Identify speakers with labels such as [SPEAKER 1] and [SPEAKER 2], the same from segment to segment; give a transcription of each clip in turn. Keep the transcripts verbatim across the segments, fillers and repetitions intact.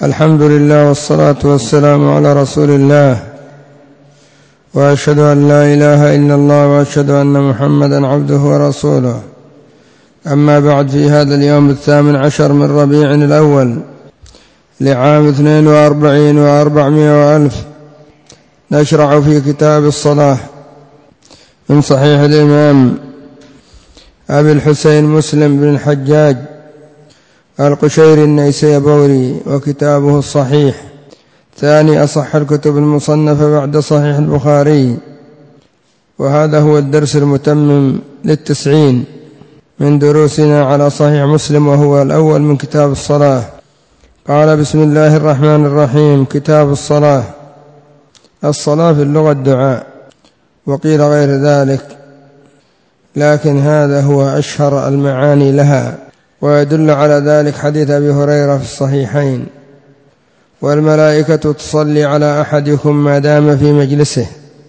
[SPEAKER 1] الحمد لله والصلاة والسلام على رسول الله، وأشهد أن لا إله إلا الله وأشهد أن محمدا عبده ورسوله. أما بعد، في هذا اليوم الثامن عشر من ربيع الأول لعام اثنين وأربعين وأربعمائة وألف نشرع في كتاب الصلاة من صحيح الإمام أبي الحسين مسلم بن الحجاج القشيري النيسابوري، وكتابه الصحيح ثاني أصح الكتب المصنفة بعد صحيح البخاري، وهذا هو الدرس المتمم للتسعين من دروسنا على صحيح مسلم، وهو الأول من كتاب الصلاة. قال: بسم الله الرحمن الرحيم. كتاب الصلاة. الصلاة في اللغة الدعاء، وقيل غير ذلك، لكن هذا هو أشهر المعاني لها، ويدل على ذلك حديث أبي هريرة في الصحيحين: والملائكة تصلي على أحدكم ما دام في مجلسه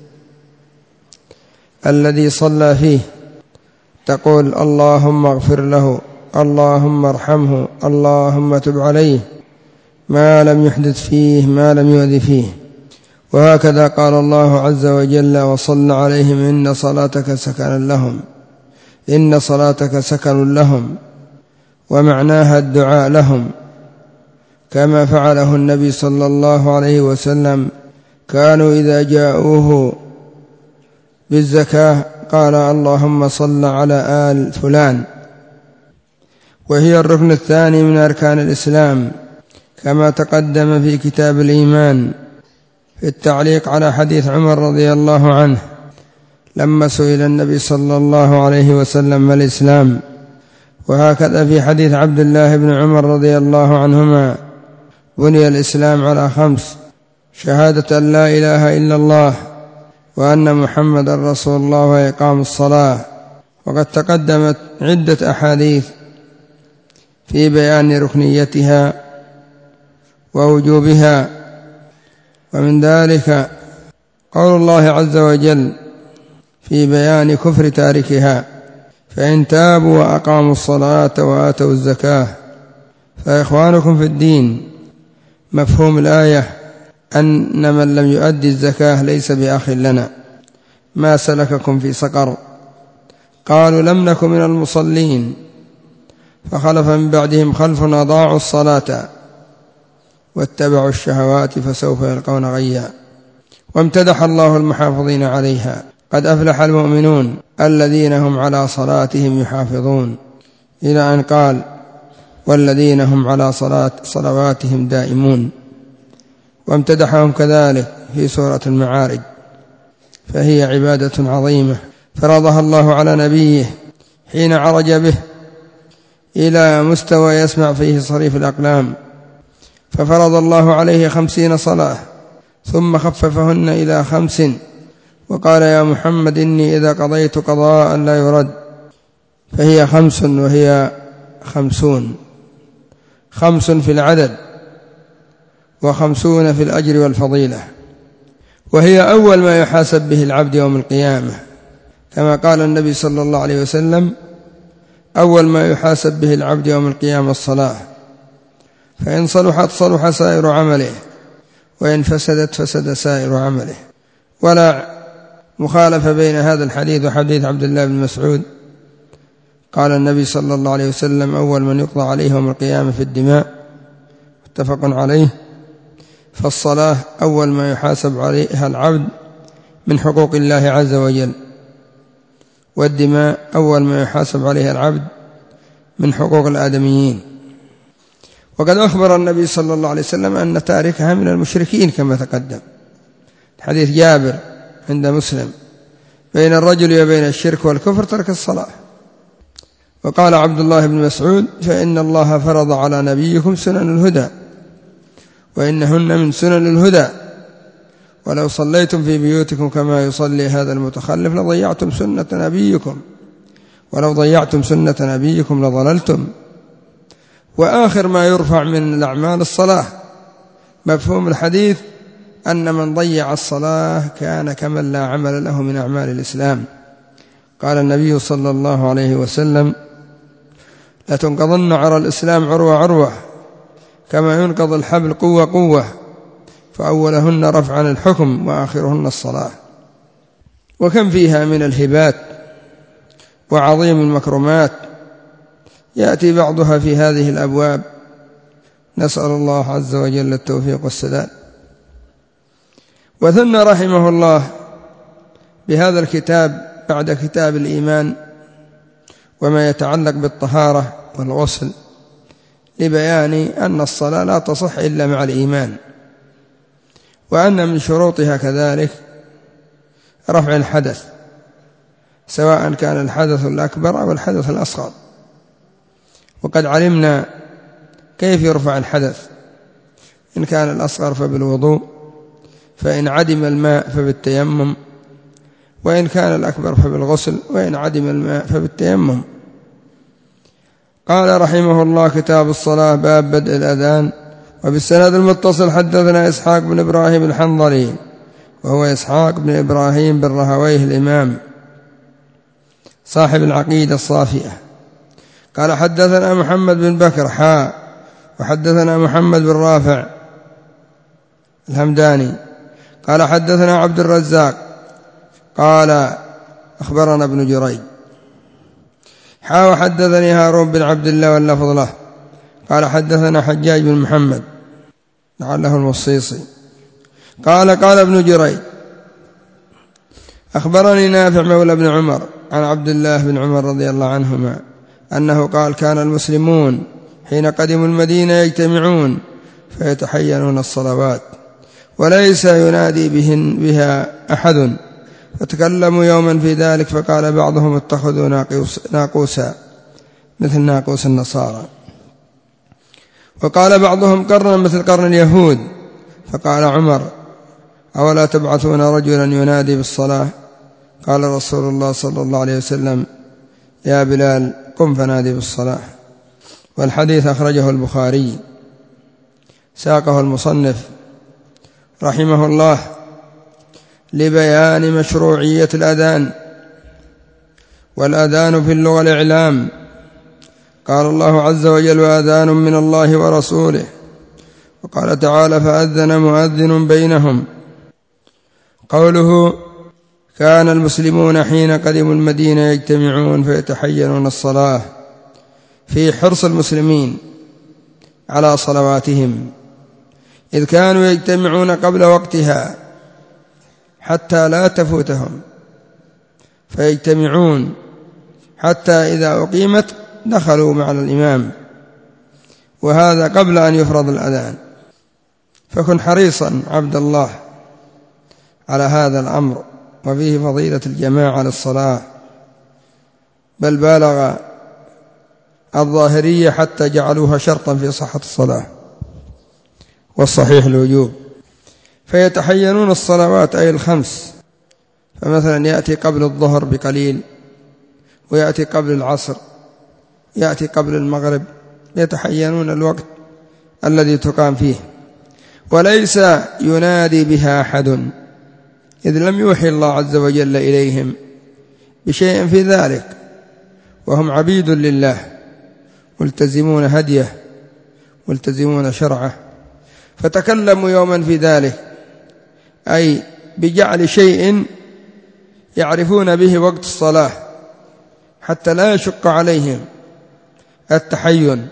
[SPEAKER 1] الذي صلى فيه، تقول: اللهم اغفر له، اللهم ارحمه، اللهم تب عليه، ما لم يحدث فيه، ما لم يؤذ فيه. وهكذا قال الله عز وجل: وصل عليهم إن صلاتك سكن لهم، إن صلاتك سكن لهم، ومعناها الدعاء لهم، كما فعله النبي صلى الله عليه وسلم. كانوا إذا جاءوه بالزكاة قال: اللهم صل على آل فلان. وهي الركن الثاني من أركان الإسلام، كما تقدم في كتاب الإيمان في التعليق على حديث عمر رضي الله عنه لما سئل النبي صلى الله عليه وسلم: ما الإسلام؟ وهكذا في حديث عبد الله بن عمر رضي الله عنهما: بني الإسلام على خمس: شهادة أن لا إله إلا الله، وأن محمد رسول الله، وإقام الصلاة. وقد تقدمت عدة أحاديث في بيان ركنيتها ووجوبها، ومن ذلك قول الله عز وجل في بيان كفر تاركها: فإن تابوا وأقاموا الصلاة وآتوا الزكاة فإخوانكم في الدين. مفهوم الآية أن من لم يؤدي الزكاة ليس بأخ لنا. ما سلككم في سقر؟ قالوا: لم نكن من المصلين، فخلف من بعدهم خلف أضاعوا الصلاة واتبعوا الشهوات فسوف يلقون غيا. وامتدح الله المحافظين عليها: قد أفلح المؤمنون الذين هم على صلاتهم يحافظون، إلى أن قال: والذين هم على صلاة صلواتهم دائمون. وامتدحهم كذلك في سورة المعارج، فهي عبادة عظيمة فرضها الله على نبيه حين عرج به إلى مستوى يسمع فيه صريف الأقلام، ففرض الله عليه خمسين صلاة ثم خففهن إلى خمس، وقال: يا محمد إني إذا قضيت قضاء لا يرد، فهي خمس وهي خمسون، خمس في العدد وخمسون في الأجر والفضيلة، وهي أول ما يحاسب به العبد يوم القيامة، كما قال النبي صلى الله عليه وسلم: أول ما يحاسب به العبد يوم القيامة الصلاة، فإن صلحت صلح سائر عمله، وإن فسدت فسد سائر عمله. ولا مخالفة بين هذا الحديث وحديث عبد الله بن مسعود. قال النبي صلى الله عليه وسلم: أول من يقضى عليه يوم القيامة في الدماء، متفق عليه. فالصلاة أول ما يحاسب عليها العبد من حقوق الله عز وجل، والدماء أول ما يحاسب عليها العبد من حقوق الآدميين. وقد أخبر النبي صلى الله عليه وسلم أن تاركها من المشركين، كما تقدم حديث جابر عند مسلم: بين الرجل وبين الشرك والكفر ترك الصلاة. وقال عبد الله بن مسعود: فإن الله فرض على نبيكم سنن الهدى، وإنهن من سنن الهدى، ولو صليتم في بيوتكم كما يصلي هذا المتخلف لضيعتم سنة نبيكم، ولو ضيعتم سنة نبيكم لضللتم. وآخر ما يرفع من الأعمال الصلاة. مفهوم الحديث أن من ضيع الصلاة كان كمن لا عمل له من أعمال الإسلام. قال النبي صلى الله عليه وسلم: لتنقضن عرى الإسلام عروة عروة، كما ينقض الحبل قوة قوة، فأولهن رفعا الحكم وآخرهن الصلاة. وكم فيها من الهبات وعظيم المكرمات يأتي بعضها في هذه الأبواب، نسأل الله عز وجل التوفيق والسداد. وثنى رحمه الله بهذا الكتاب بعد كتاب الإيمان وما يتعلق بالطهارة والغسل لبيان أن الصلاة لا تصح إلا مع الإيمان، وأن من شروطها كذلك رفع الحدث، سواء كان الحدث الأكبر أو الحدث الأصغر. وقد علمنا كيف يرفع الحدث، إن كان الأصغر فبالوضوء، فإن عدم الماء فبالتيمم، وإن كان الأكبر فبالغسل، وإن عدم الماء فبالتيمم. قال رحمه الله: كتاب الصلاة، باب بدء الأذان. وبالسند المتصل حدثنا إسحاق بن إبراهيم الحنظلي، وهو إسحاق بن إبراهيم بن رهويه الإمام صاحب العقيدة الصافية. قال حدثنا محمد بن بكر حاء، وحدثنا محمد بن رافع الهمداني قال حدثنا عبد الرزاق قال أخبرنا ابن جريج حاء، وحدثني هارون بن عبد الله واللفظ له قال حدثنا حجاج بن محمد لعله المصيصي قال قال ابن جريج أخبرني نافع مولى ابن عمر عن عبد الله بن عمر رضي الله عنهما أنه قال: كان المسلمون حين قدموا المدينة يجتمعون فيتحينون الصلوات وليس ينادي بهن بها أحد، فتكلموا يوما في ذلك، فقال بعضهم: اتخذوا ناقوسا مثل ناقوس النصارى، وقال بعضهم: قرنا مثل قرن اليهود. فقال عمر: أولا تبعثون رجلا ينادي بالصلاة؟ قال رسول الله صلى الله عليه وسلم: يا بلال قم فنادي بالصلاة. والحديث أخرجه البخاري. ساقه المصنف رحمه الله لبيان مشروعية الأذان. والأذان في اللغة الإعلام. قال الله عز وجل: وأذان من الله ورسوله. وقال تعالى: فأذن مؤذن بينهم. قوله: كان المسلمون حين قدموا المدينة يجتمعون فيتحينون الصلاة، في حرص المسلمين على صلواتهم، إذ كانوا يجتمعون قبل وقتها حتى لا تفوتهم، فيجتمعون حتى إذا أقيمت دخلوا مع الإمام، وهذا قبل أن يفرض الأذان. فكن حريصا عبد الله على هذا الأمر، وفيه فضيلة الجماعة للصلاة، بل بالغ الظاهرية حتى جعلوها شرطا في صحة الصلاة، والصحيح الوجوب. فيتحينون الصلوات أي الخمس، فمثلا يأتي قبل الظهر بقليل، ويأتي قبل العصر، يأتي قبل المغرب، يتحينون الوقت الذي تقام فيه، وليس ينادي بها أحد، إذ لم يوحي الله عز وجل إليهم بشيء في ذلك، وهم عبيد لله ملتزمون هديه ملتزمون شرعه. فتكلموا يوما في ذلك، أي بجعل شيء يعرفون به وقت الصلاة حتى لا يشق عليهم التحين،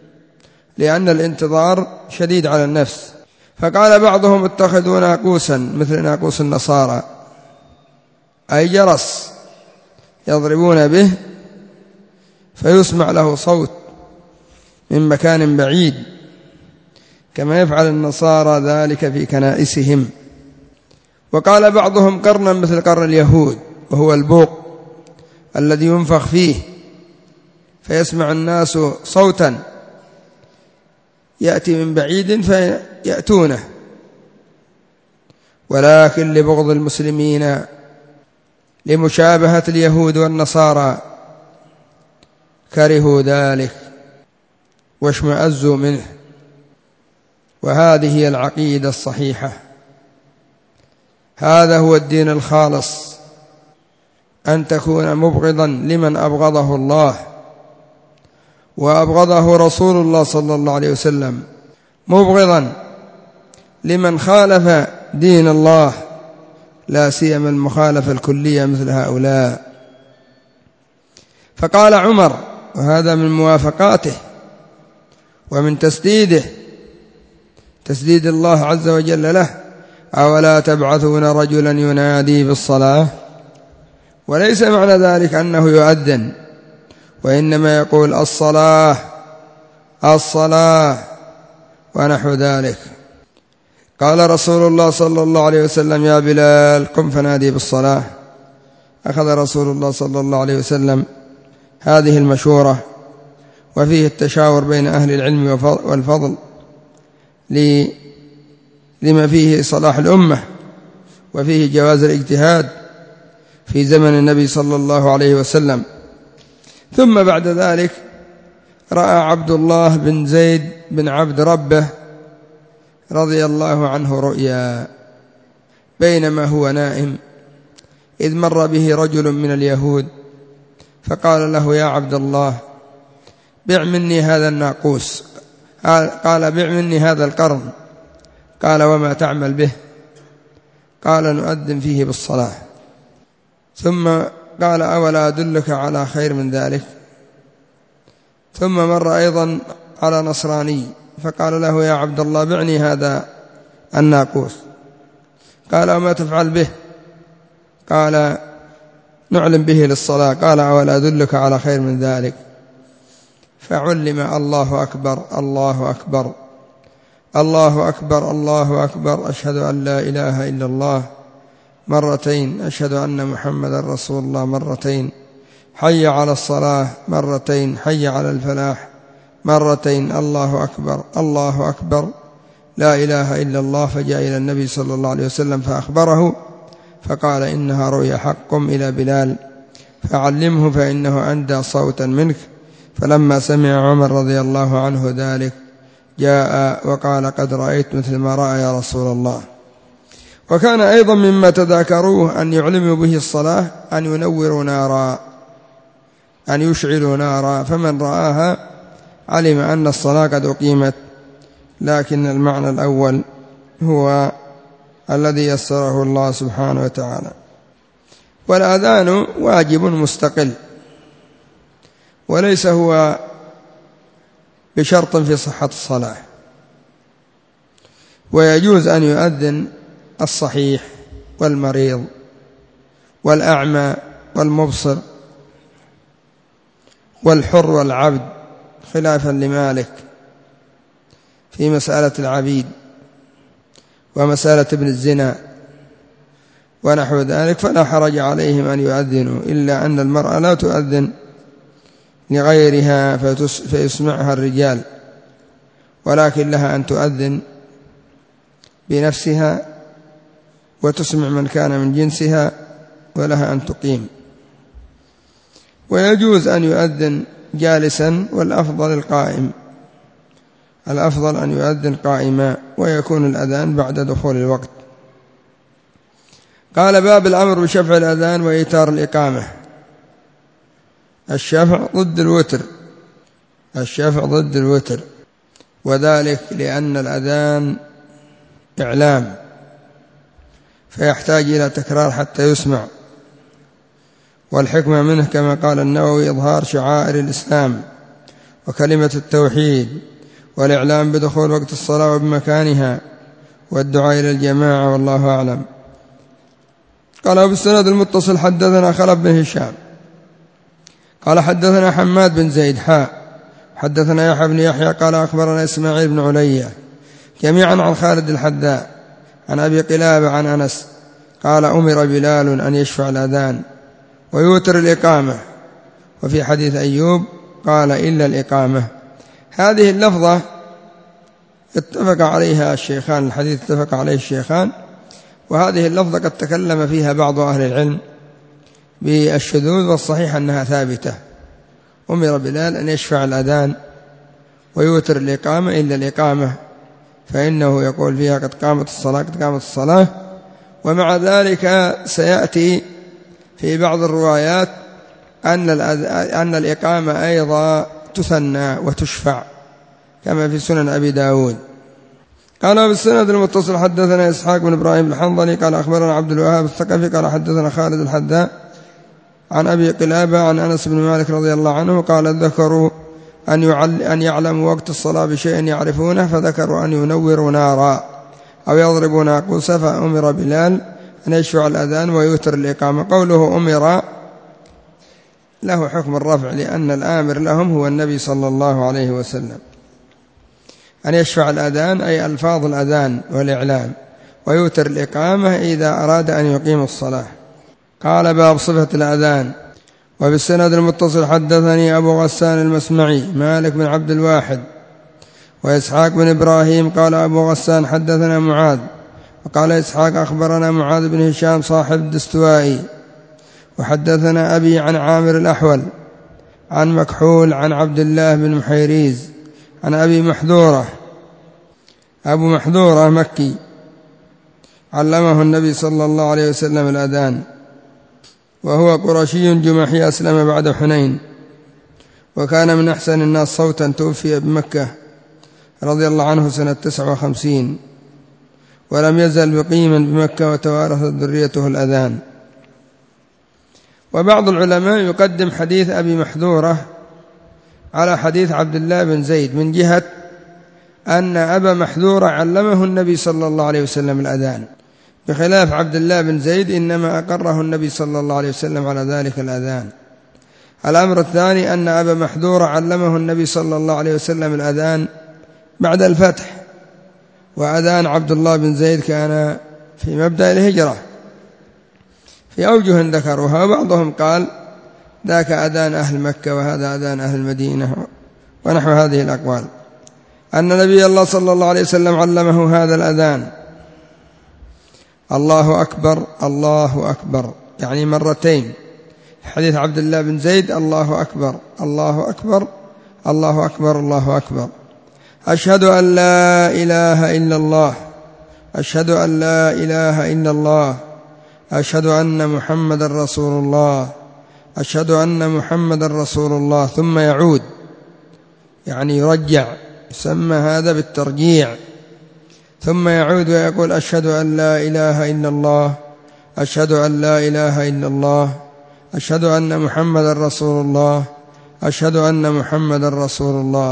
[SPEAKER 1] لأن الانتظار شديد على النفس. فقال بعضهم: اتخذوا ناقوسا مثل ناقوس النصارى، أي جرس يضربون به فيسمع له صوت من مكان بعيد، كما يفعل النصارى ذلك في كنائسهم. وقال بعضهم: قرنا مثل قرن اليهود، وهو البوق الذي ينفخ فيه فيسمع الناس صوتا يأتي من بعيد فيأتونه. ولكن لبغض المسلمين لمشابهة اليهود والنصارى كرهوا ذلك واشمأزوا منه. وهذه هي العقيدة الصحيحة، هذا هو الدين الخالص، أن تكون مبغضا لمن أبغضه الله وأبغضه رسول الله صلى الله عليه وسلم، مبغضا لمن خالف دين الله، لا سيما المخالفة الكلية مثل هؤلاء. فقال عمر، وهذا من موافقاته ومن تسديده، تسديد الله عز وجل له: أولا تبعثون رجلا ينادي بالصلاة؟ وليس معنى ذلك أنه يؤذن، وإنما يقول الصلاة الصلاة ونحو ذلك. قال رسول الله صلى الله عليه وسلم: يا بلال قم فنادي بالصلاة. أخذ رسول الله صلى الله عليه وسلم هذه المشورة، وفيه التشاور بين أهل العلم والفضل لما فيه صلاح الأمة، وفيه جواز الاجتهاد في زمن النبي صلى الله عليه وسلم. ثم بعد ذلك رأى عبد الله بن زيد بن عبد ربه رضي الله عنه رؤيا بينما هو نائم، إذ مر به رجل من اليهود فقال له: يا عبد الله بع مني هذا الناقوس. قال: بع مني هذا القرن. قال: وما تعمل به؟ قال: نؤذن فيه بالصلاة. ثم قال: أولا أدلك على خير من ذلك؟ ثم مر أيضا على نصراني فقال له: يا عبد الله بعني هذا الناقوس. قال: وما تفعل به؟ قال: نعلم به للصلاة. قال: أولا أدلك على خير من ذلك؟ فعلم الله أكبر الله أكبر الله أكبر الله أكبر، أشهد أن لا إله إلا الله مرتين، أشهد أن محمدا رسول الله مرتين، حي على الصلاة مرتين، حي على الفلاح مرتين، الله أكبر الله أكبر، لا إله إلا الله. فجاء إلى النبي صلى الله عليه وسلم فأخبره، فقال: إنها رؤيا حق، قم إلى بلال فعلمه فإنه أندى صوتا منك. فلما سمع عمر رضي الله عنه ذلك جاء وقال: قد رأيت مثل ما رأى يا رسول الله. وكان أيضا مما تذاكروه أن يعلموا به الصلاة أن ينوروا نارا، أن يشعلوا نارا، فمن رآها علم أن الصلاة قد أقيمت. لكن المعنى الأول هو الذي يسره الله سبحانه وتعالى. والأذان واجب مستقل، وليس هو بشرط في صحة الصلاة. ويجوز أن يؤذن الصحيح والمريض والأعمى والمبصر والحر والعبد، خلافا لمالك في مسألة العبيد ومسألة ابن الزنا ونحو ذلك، فلا حرج عليهم أن يؤذنوا، إلا أن المرأة لا تؤذن لغيرها فيسمعها الرجال، ولكن لها أن تؤذن بنفسها وتسمع من كان من جنسها، ولها أن تقيم. ويجوز أن يؤذن جالسا، والأفضل القائم، الأفضل أن يؤذن قائما، ويكون الأذان بعد دخول الوقت. قال: باب الأمر بشفع الأذان وإيتار الإقامة. الشفع ضد الوتر، الشفع ضد الوتر، وذلك لأن الأذان إعلام فيحتاج إلى تكرار حتى يسمع، والحكمة منه كما قال النووي إظهار شعائر الإسلام وكلمة التوحيد، والإعلام بدخول وقت الصلاة وبمكانها، والدعاء إلى الجماعة، والله أعلم. قال: بالسند المتصل حدثنا خلف بن هشام قال حدثنا حماد بن زيد حاء حدثنا يحيى بن يحيى قال أخبرنا إسماعيل بن عليا جميعا عن خالد الحذاء عن أبي قلابة عن أنس قال: أمر بلال أن يشفع الأذان ويوتر الإقامة. وفي حديث أيوب قال: إلا الإقامة. هذه اللفظة اتفق عليها الشيخان، الحديث اتفق عليه الشيخان، وهذه اللفظة قد تكلم فيها بعض أهل العلم بالشذوذ، والصحيح أنها ثابتة. أمر بلال أن يشفع الأذان ويوتر الإقامة إلا الإقامة، فإنه يقول فيها: قد قامت الصلاة قد قامت الصلاة. ومع ذلك سيأتي في بعض الروايات أن, أن الإقامة أيضا تثنى وتشفع كما في سنن أبي داود. قال بالسند المتصل حدثنا إسحاق بن إبراهيم الحنظلي قال أخبرنا عبد الوهاب الثقفي قال حدثنا خالد الحذاء عن أبي قلابة عن أنس بن مالك رضي الله عنه قال ذكروا أن, أن يعلموا وقت الصلاة بشيء يعرفونه فذكروا أن ينوروا نارا أو يضربوا ناقوسا فأمر بلال أن يشفع الأذان ويوتر الإقامة. قوله أمر له حكم الرفع لأن الآمر لهم هو النبي صلى الله عليه وسلم. أن يشفع الأذان أي ألفاظ الأذان والإعلام، ويوتر الإقامة إذا أراد أن يقيم الصلاة. قال باب صفة الأذان. وبالسند المتصل حدثني أبو غسان المسمعي مالك بن عبد الواحد وإسحاق بن إبراهيم قال أبو غسان حدثنا معاذ وقال إسحاق أخبرنا معاذ بن هشام صاحب الدستوائي وحدثنا أبي عن عامر الأحول عن مكحول عن عبد الله بن محيريز عن أبي محذورة أبو محذورة مكي علمه النبي صلى الله عليه وسلم الأذان، وهو قرشي جمحي أسلم بعد حنين وكان من أحسن الناس صوتا، توفي بمكة رضي الله عنه سنة تسعة وخمسين ولم يزل بقيما بمكة وتوارثت ذريته الأذان. وبعض العلماء يقدم حديث أبي محذورة على حديث عبد الله بن زيد من جهة أن أبا محذورة علمه النبي صلى الله عليه وسلم الأذان، بخلاف عبد الله بن زيد إنما أقره النبي صلى الله عليه وسلم على ذلك الأذان. الأمر الثاني أن أبا محذورة علمه النبي صلى الله عليه وسلم الأذان بعد الفتح، وأذان عبد الله بن زيد كان في مبدأ الهجرة في أوجه ذكروها، وبعضهم قال ذاك أذان أهل مكة وهذا أذان أهل المدينة ونحو هذه الأقوال. أن نبي الله صلى الله عليه وسلم علمه هذا الأذان الله أكبر الله أكبر يعني مرتين، حديث عبد الله بن زيد الله أكبر الله أكبر الله أكبر الله أكبر، أشهد أن لا إله إلا الله أشهد أن لا إله إلا الله أشهد أن محمد رسول الله أشهد أن محمد رسول الله، ثم يعود يعني يرجع، يسمى هذا بالترجيع، ثم يعود ويقول أشهد أن لا إله إلا الله أشهد أن لا إله إلا الله أشهد أن محمد رسول الله أشهد أن محمد رسول الله،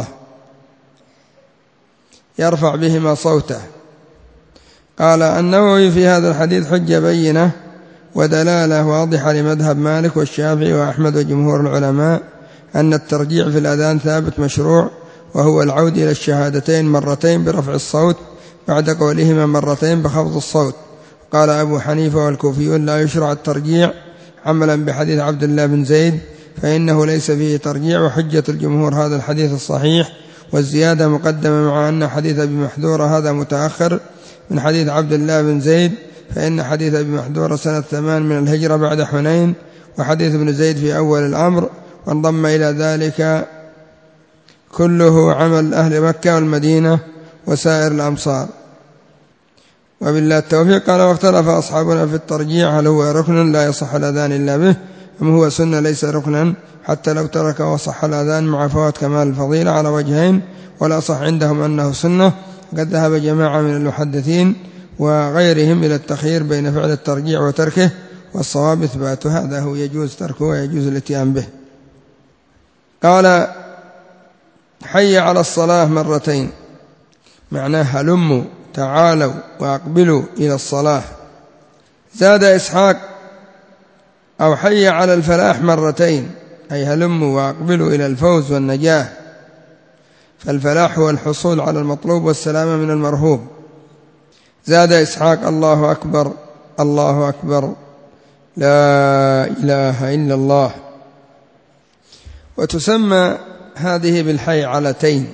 [SPEAKER 1] يرفع بهما صوته. قال النووي في هذا الحديث حجة بينة ودلالة واضحة لمذهب مالك والشافعي وأحمد وجمهور العلماء أن الترجيع في الأذان ثابت مشروع، وهو العود إلى الشهادتين مرتين برفع الصوت بعد قولهما مرتين بخفض الصوت. قال أبو حنيفة والكوفيون لا يشرع الترجيع عملا بحديث عبد الله بن زيد فإنه ليس فيه ترجيع، وحجة الجمهور هذا الحديث الصحيح، والزيادة مقدمة مع أن حديث أبي محذورة هذا متأخر من حديث عبد الله بن زيد، فإن حديث أبي محذورة سنة ثمان من الهجرة بعد حنين، وحديث ابن زيد في أول الأمر، وانضم إلى ذلك كله عمل أهل مكة والمدينة وسائر الأمصار. وبالله التوفيق. قال واختلف أصحابنا في الترجيع هل هو ركن لا يصح الأذان إلا به أم هو سنة ليس ركنا حتى لو ترك وصح الأذان مع فوات كمال الفضيلة على وجهين، ولا صح عندهم أنه سنة. قد ذهب جماعة من المحدثين وغيرهم إلى التخيير بين فعل الترجيع وتركه، والصواب إثبات هذا، هو يجوز تركه ويجوز الاتيان به. قال حي على الصلاة مرتين معناه هلموا تعالوا وأقبلوا إلى الصلاة. زاد إسحاق أو حي على الفلاح مرتين أي هلموا وأقبلوا إلى الفوز والنجاة، فالفلاح هو الحصول على المطلوب والسلامة من المرهوب. زاد إسحاق الله أكبر الله أكبر لا إله إلا الله. وتسمى هذه بالحي علتين،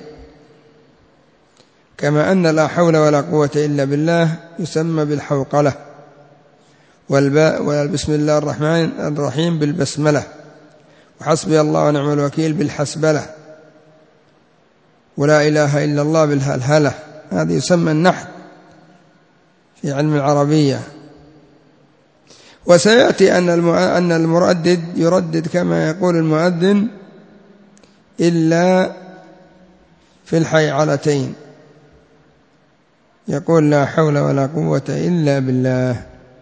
[SPEAKER 1] كما أن لا حول ولا قوة إلا بالله يسمى بالحوقلة، والباء والبسم الله الرحمن الرحيم بالبسملة، وحسبي الله ونعم الوكيل بالحسبلة، ولا إله إلا الله بالهلهلة. هذه يسمى النحت في علم العربية. وسيأتي أن المردد يردد كما يقول المؤذن إلا في الحي علتين. يقول لا حول ولا قوة إلا بالله.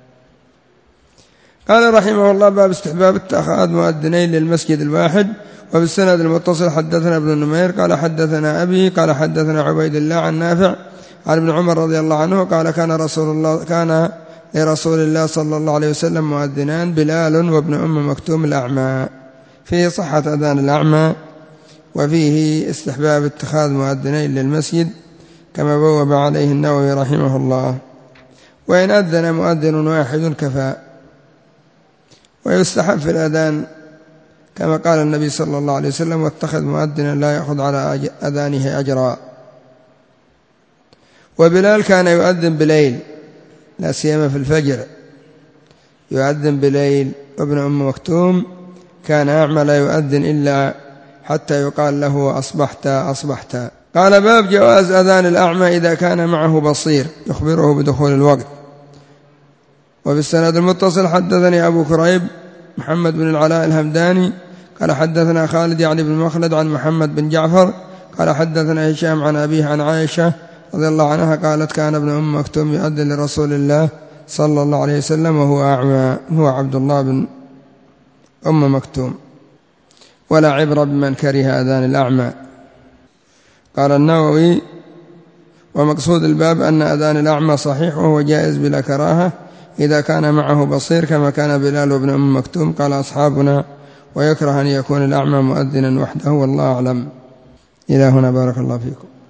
[SPEAKER 1] قال رحمه الله: باب استحباب اتخاذ مؤذنين للمسجد الواحد. وبالسند المتصل حدثنا ابن نمير قال حدثنا أبي قال حدثنا عبيد الله عن نافع عن ابن عمر رضي الله عنه قال كان رسول الله كان لرسول الله صلى الله عليه وسلم مؤذنان، بلال وابن أم مكتوم الأعمى. فيه صحة أذان الأعمى، وفيه استحباب اتخاذ مؤذنين للمسجد كما بوب عليه النووي رحمه الله. وإن أذن مؤذن واحد كفى. ويستحب في الأذان كما قال النبي صلى الله عليه وسلم: واتخذ مؤذنا لا يأخذ على أذانه أجرا. وبلال كان يؤذن بليل لا سيما في الفجر، يؤذن بليل. وابن أم مكتوم كان أعمى لا يؤذن إلا حتى يقال له: أصبحت أصبحت. قال: باب جواز أذان الأعمى إذا كان معه بصير يخبره بدخول الوقت. وبالسند المتصل حدثني أبو كريب محمد بن العلاء الهمداني قال حدثنا خالد يعني بن مخلد عن محمد بن جعفر قال حدثنا هشام عن أبيه عن عائشة رضي الله عنها قالت: كان ابن أم مكتوم يؤذن لرسول الله صلى الله عليه وسلم وهو أعمى، هو عبد الله بن أم مكتوم. ولا عبرة بمن كره أذان الأعمى. قال النووي: ومقصود الباب أن أذان الأعمى صحيح وهو جائز بلا كراهة إذا كان معه بصير كما كان بلال وابن أم مكتوم. قال أصحابنا: ويكره أن يكون الأعمى مؤذنا وحده، والله أعلم. إلى هنا، بارك الله فيكم.